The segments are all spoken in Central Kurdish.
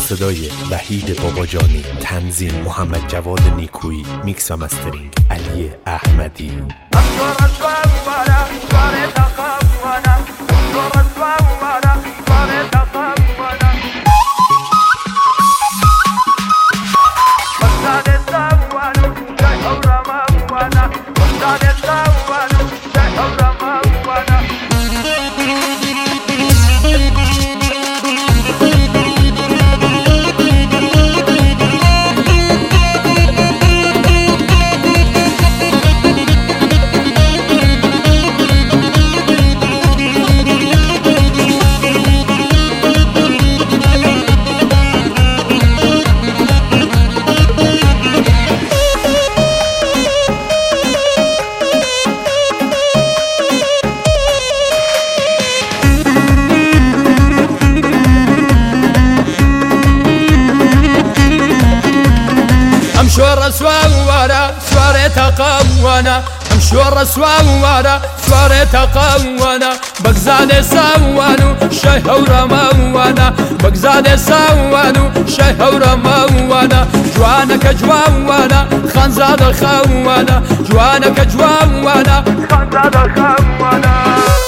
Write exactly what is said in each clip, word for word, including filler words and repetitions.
صدای وحید باباجانی، تنظیم محمد جواد نیکویی، میکس و مسترینگ علی احمدی. امشور سوارا سواري تقوانا امشور سوارا سواري تقوانا بغزاد سوانو شي ورموانا بغزاد سوانو شي ورموانا جوانك جوانا خنزاد خوانا جوانك جوانا خنزاد خوانا.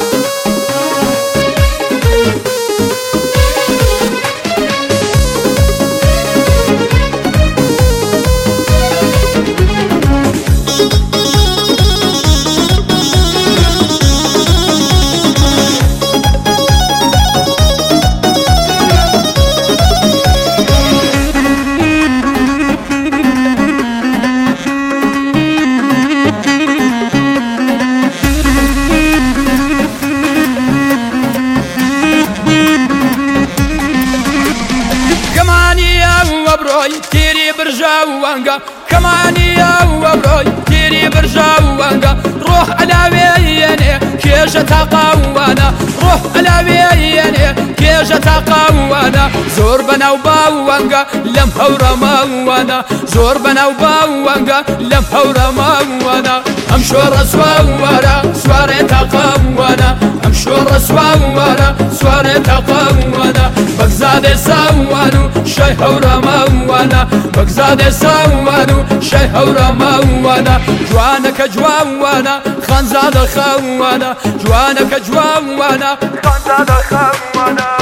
تيري برجاوانغا كماني يا وبروي تيري برجاوانغا روح على ويني كيجة تقوانا روح على ويني كيجة تقوانا زور بنا وباوانغا لم هورا ماوانا زور بنا وباوانغا لم هورا ماوانا امشور سوارا سواري تقوانا امشور سوارا سواري تقوانا بغزاد سوانو شي هورا ماوانا بغزاد سوانو شي هورا ماوانا جوانك جوانا خنزاد خوانا جوانك جوانا خنزاد خوانا.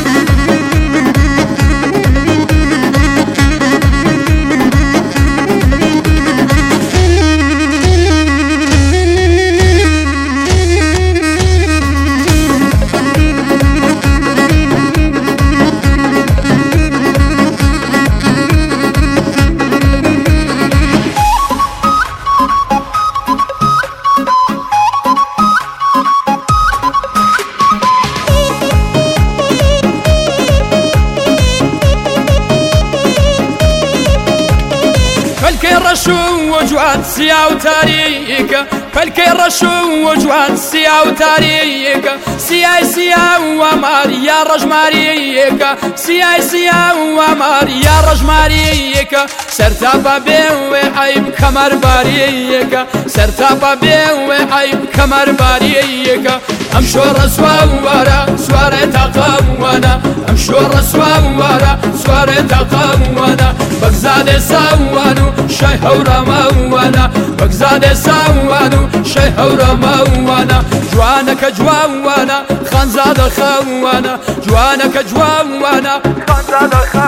فالكي رشو وجوان سيا وتاريك فالكي رشو وجوان سيا وتاريك سياي سيا ومار يا رجماريك سياي سيا ومار يا رجماريك سرتابا بيوي عيب كمر باريك سرتابا بيوي عيب كمر باريك امشور سوارا سواري تقوانا امشور سوارا سواري تقوانا بغزاد سوانو شي هورا ماوانا بغزاد سوانو شي هورا ماوانا جوانك جوانا خنزاد خوانا جوانك جوانا خنزاد خوانا.